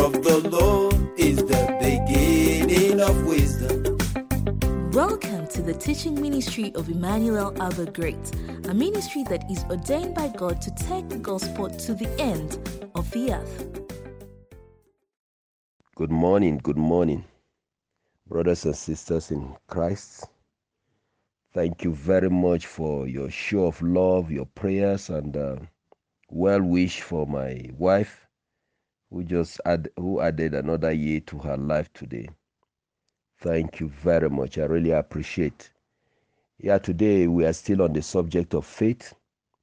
of the Lord is the beginning of wisdom. Welcome to the teaching ministry of Emmanuel Abba Great, a ministry that is ordained by God to take the gospel to the end of the earth. Good morning, brothers and sisters in Christ. Thank you very much for your show of love, your prayers, and well wish for my wife, who added another year to her life today. Thank you very much. I really appreciate. Today we are still on the subject of faith,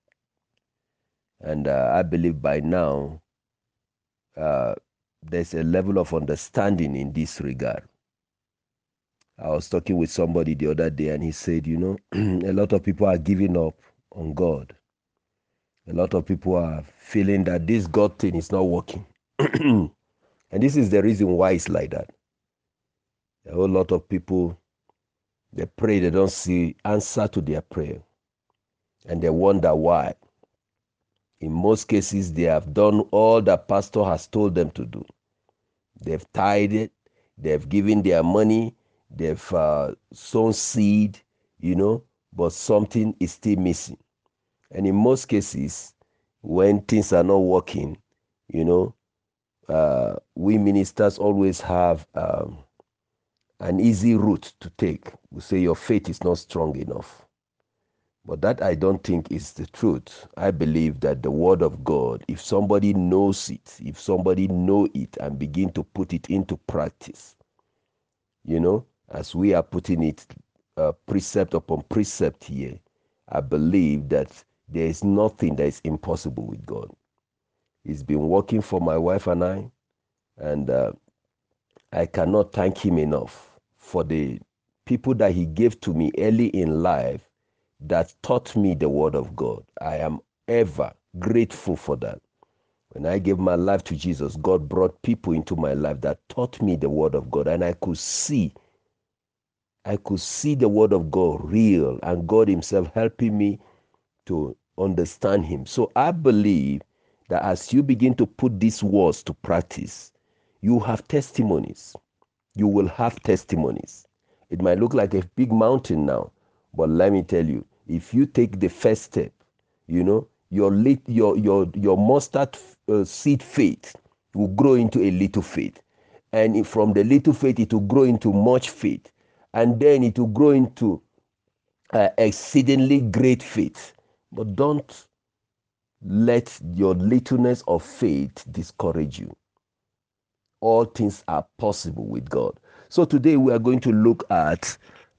and I believe by now there's a level of understanding in this regard. I was talking with somebody the other day, and he said, a lot of people are giving up on God. A lot of people are feeling that this God thing is not working. And this is the reason why it's like that. A whole lot of people, they pray, they don't see answer to their prayer. And they wonder why. In most cases, they have done all that pastor has told them to do. They've tithed, they've given their money, they've sown seed, but something is still missing. And in most cases, when things are not working, we ministers always have an easy route to take. We say your faith is not strong enough. But that I don't think is the truth. I believe that the word of God, if somebody knows it, if somebody know it and begin to put it into practice, as we are putting it precept upon precept here, I believe that there is nothing that is impossible with God. It's been working for my wife and I, and I cannot thank him enough for the people that he gave to me early in life that taught me the word of God. I am ever grateful for that. When I gave my life to Jesus, God brought people into my life that taught me the word of God, and I could see the word of God real, and God himself helping me to understand him. So I believe that as you begin to put these words to practice, you have testimonies. You will have testimonies. It might look like a big mountain now, but let me tell you, if you take the first step, your mustard seed faith will grow into a little faith. And from the little faith, it will grow into much faith. And then it will grow into exceedingly great faith. But don't let your littleness of faith discourage you. All things are possible with God. So today we are going to look at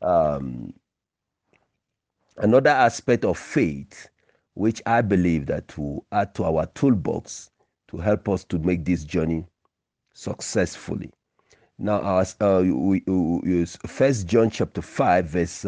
another aspect of faith, which I believe that will add to our toolbox to help us to make this journey successfully. Now, our 1 John chapter 5,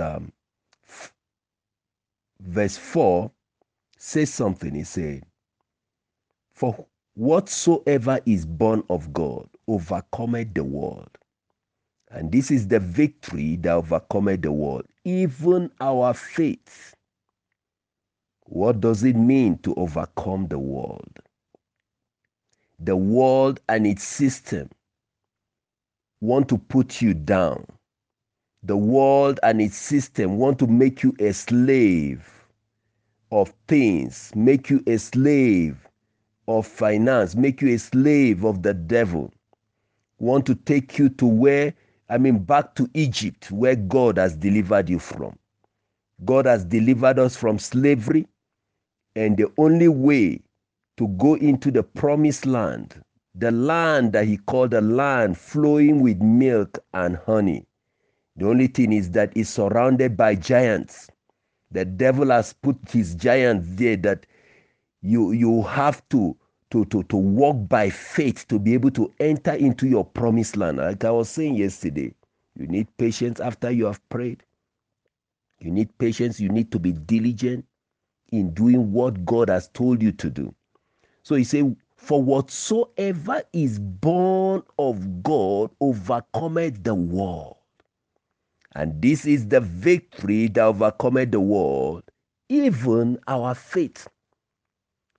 verse 4 says something. He said, "For whatsoever is born of God overcometh the world. And this is the victory that overcometh the world, even our faith." What does it mean to overcome the world? The world and its system want to put you down. The world and its system want to make you a slave of things, make you a slave of finance, make you a slave of the devil. Want to take you to back to Egypt, where God has delivered you from. God has delivered us from slavery, and the only way to go into the promised land, the land that he called a land flowing with milk and honey, the only thing is that it's surrounded by giants. The devil has put his giants there that you have to walk by faith to be able to enter into your promised land. Like I was saying yesterday, you need patience after you have prayed. You need patience. You need to be diligent in doing what God has told you to do. So he said, "For whatsoever is born of God overcometh the world. And this is the victory that overcometh the world, even our faith."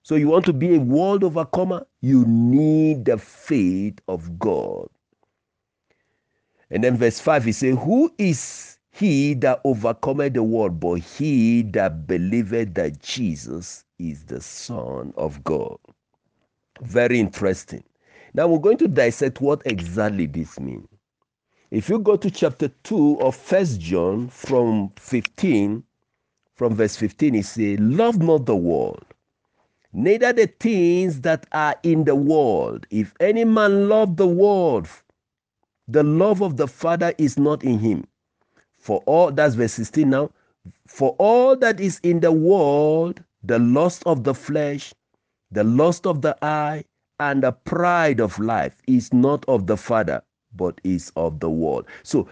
So you want to be a world overcomer? You need the faith of God. And then verse 5, he says, who is he that overcometh the world, but he that believeth that Jesus is the Son of God? Very interesting. Now we're going to dissect what exactly this means. If you go to chapter 2 of 1 John from verse 15, it says, love not the world, neither the things that are in the world. If any man love the world, the love of the Father is not in him. For all, that's verse 16 now, for all that is in the world, the lust of the flesh, the lust of the eye, and the pride of life is not of the Father, but is of the world. So,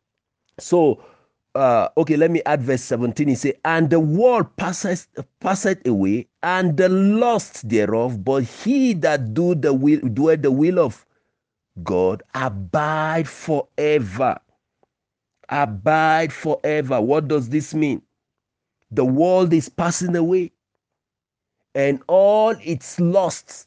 okay, let me add verse 17. He says, and the world passeth away, and the lust thereof, but he that doeth the will of God abide forever. Abide forever. What does this mean? The world is passing away and all its lusts.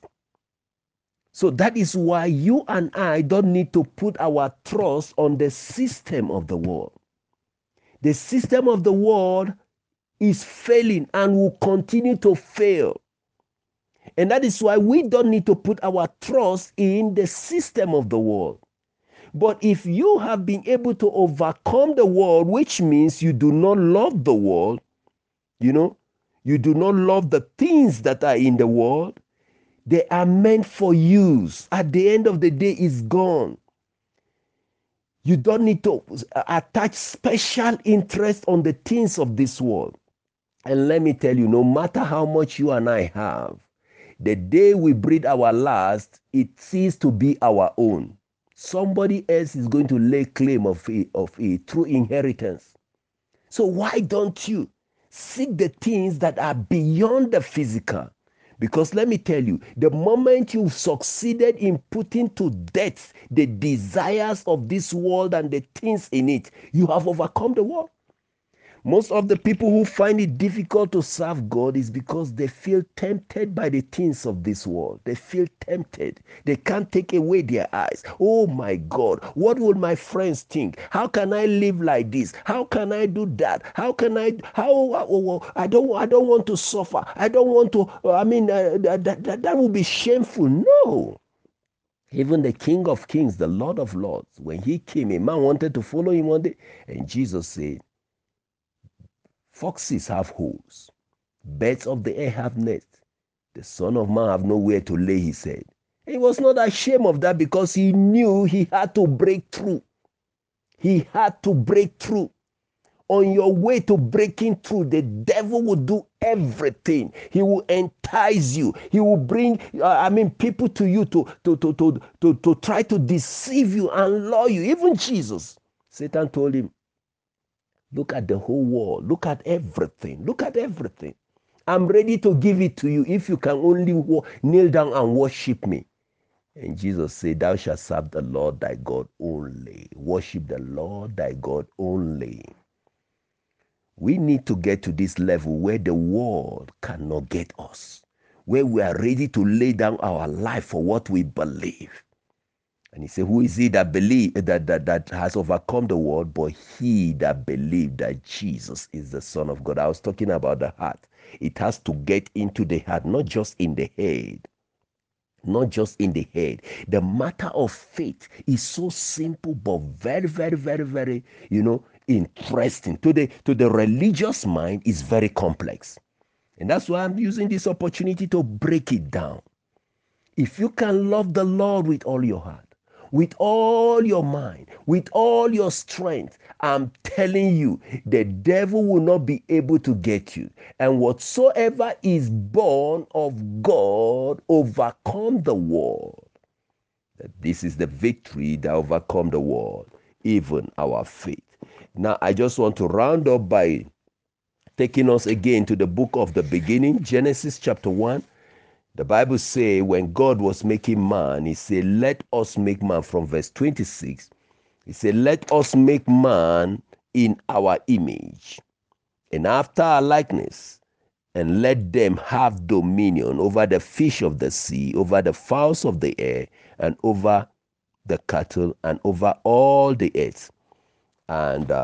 So that is why you and I don't need to put our trust on the system of the world. The system of the world is failing and will continue to fail. And that is why we don't need to put our trust in the system of the world. But if you have been able to overcome the world, which means you do not love the world, you do not love the things that are in the world, they are meant for use. At the end of the day, it's gone. You don't need to attach special interest on the things of this world. And let me tell you, no matter how much you and I have, the day we breathe our last, it ceases to be our own. Somebody else is going to lay claim of it through inheritance. So why don't you seek the things that are beyond the physical? Because let me tell you, the moment you've succeeded in putting to death the desires of this world and the things in it, you have overcome the world. Most of the people who find it difficult to serve God is because they feel tempted by the things of this world. They feel tempted. They can't take away their eyes. Oh my God, what will my friends think? How can I live like this? How can I do that? I don't want to suffer. I don't want to, that would be shameful. No. Even the King of Kings, the Lord of Lords, when he came, a man wanted to follow him one day, and Jesus said, foxes have holes, birds of the air have nests, the Son of Man have nowhere to lay his head. He was not ashamed of that because he knew he had to break through. He had to break through. On your way to breaking through, the devil will do everything. He will entice you. He will bring, people to you to try to deceive you and lure you. Even Jesus, Satan told him, look at the whole world. Look at everything. Look at everything. I'm ready to give it to you if you can only kneel down and worship me. And Jesus said, thou shalt serve the Lord thy God only. Worship the Lord thy God only. We need to get to this level where the world cannot get us, where we are ready to lay down our life for what we believe. And he said, who is he that that has overcome the world, but he that believed that Jesus is the Son of God? I was talking about the heart. It has to get into the heart, not just in the head. Not just in the head. The matter of faith is so simple, but very, very, very, very, interesting. To the religious mind, is very complex. And that's why I'm using this opportunity to break it down. If you can love the Lord with all your heart, with all your mind, with all your strength, I'm telling you, the devil will not be able to get you. And whatsoever is born of God overcome the world. This is the victory that overcome the world, even our faith. Now, I just want to round up by taking us again to the book of the beginning, Genesis chapter 1. The Bible says when God was making man, he said, let us make man, from verse 26. He said, let us make man in our image and after our likeness, and let them have dominion over the fish of the sea, over the fowls of the air, and over the cattle, and over all the earth, and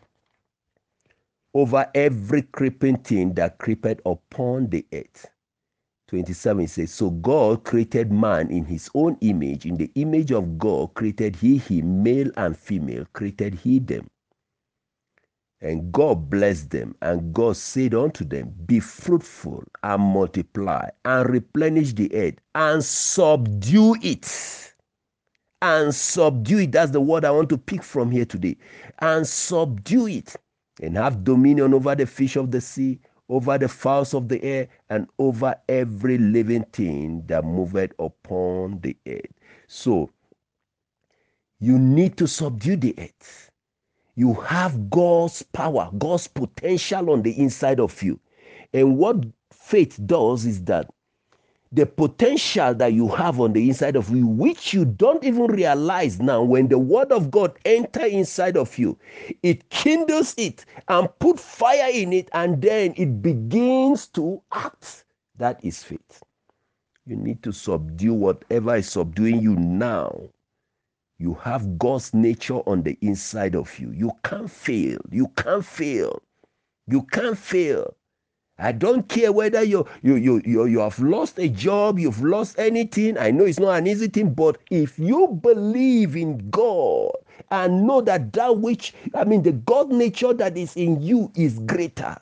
over every creeping thing that creepeth upon the earth. 27 says, so God created man in his own image. In the image of God created he him, male and female created he them. And God blessed them, and God said unto them, be fruitful and multiply and replenish the earth and subdue it. And subdue it. That's the word I want to pick from here today. And subdue it, and have dominion over the fish of the sea, over the fowls of the air, and over every living thing that moveth upon the earth. So, you need to subdue the earth. You have God's power, God's potential on the inside of you. And what faith does is that the potential that you have on the inside of you, which you don't even realize now, when the word of God enters inside of you, it kindles it and put fire in it, and then it begins to act. That is faith. You need to subdue whatever is subduing you now. You have God's nature on the inside of you. You can't fail. You can't fail. You can't fail. I don't care whether you have lost a job, you've lost anything. I know it's not an easy thing, but if you believe in God and know that the God nature that is in you is greater,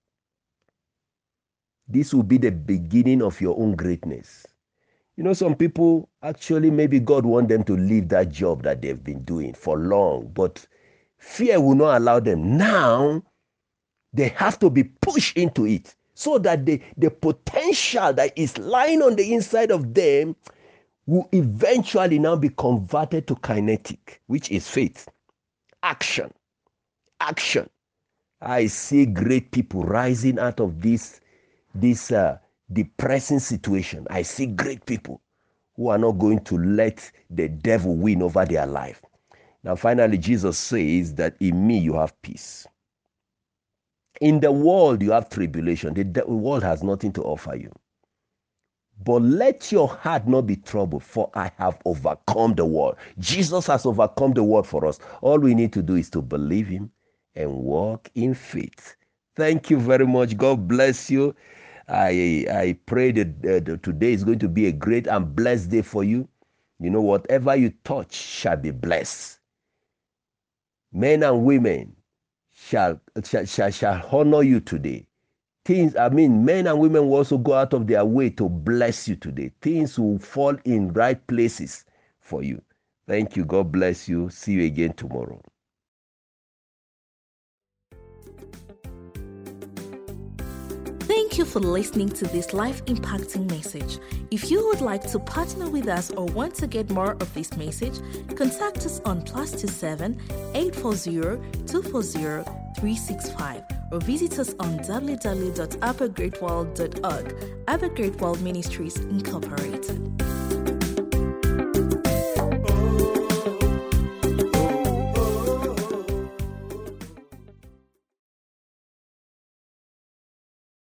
this will be the beginning of your own greatness. You know, some people, actually, maybe God wants them to leave that job that they've been doing for long, but fear will not allow them. Now, they have to be pushed into it so that the potential that is lying on the inside of them will eventually now be converted to kinetic, which is faith. Action. Action. I see great people rising out of this depressing situation. I see great people who are not going to let the devil win over their life. Now, finally, Jesus says that in me you have peace. In the world you have tribulation. The world has nothing to offer you. But let your heart not be troubled, for I have overcome the world. Jesus has overcome the world for us. All we need to do is to believe him and walk in faith. Thank you very much. God bless you. I pray that today is going to be a great and blessed day for you. You know, whatever you touch shall be blessed. Men and women shall honor you today. Men and women will also go out of their way to bless you today. Things will fall in right places for you. Thank you. God bless you. See you again tomorrow. Thank you for listening to this life-impacting message. If you would like to partner with us or want to get more of this message, contact us on +27 840 240 365 or visit us on www.abergreatworld.org. Aber Great World Ministries Incorporated.